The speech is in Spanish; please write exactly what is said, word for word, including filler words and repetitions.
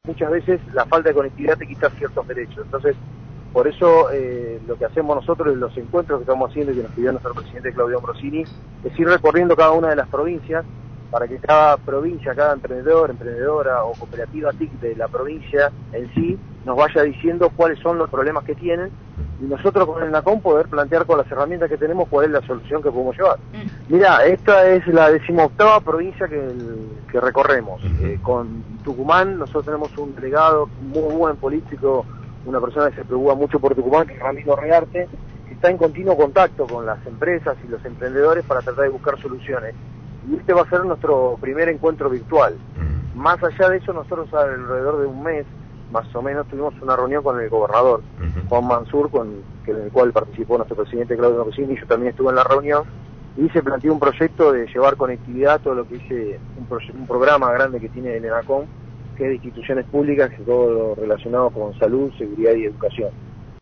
muchas veces la falta de conectividad te quita ciertos derechos. Entonces, por eso eh, lo que hacemos nosotros en los encuentros que estamos haciendo y que nos pidió nuestro presidente Claudio Ambrosini es ir recorriendo cada una de las provincias para que cada provincia, cada emprendedor, emprendedora o cooperativa T I C de la provincia en sí nos vaya diciendo cuáles son los problemas que tienen y nosotros con el NACOM poder plantear con las herramientas que tenemos cuál es la solución que podemos llevar. Mira, esta es la decimoctava provincia que, que recorremos. Eh, con Tucumán nosotros tenemos un delegado muy buen político, una persona que se preocupa mucho por Tucumán, que es Ramiro Rearte, que está en continuo contacto con las empresas y los emprendedores para tratar de buscar soluciones. Y este va a ser nuestro primer encuentro virtual. Más allá de eso, nosotros alrededor de un mes, más o menos, tuvimos una reunión con el gobernador, Juan Mansur, con, que, en el cual participó nuestro presidente Claudio Ambrosini, y yo también estuve en la reunión, y se planteó un proyecto de llevar conectividad, todo lo que es un, un programa grande que tiene el ENACOM, que es de instituciones públicas, que todo lo relacionado con salud, seguridad y educación.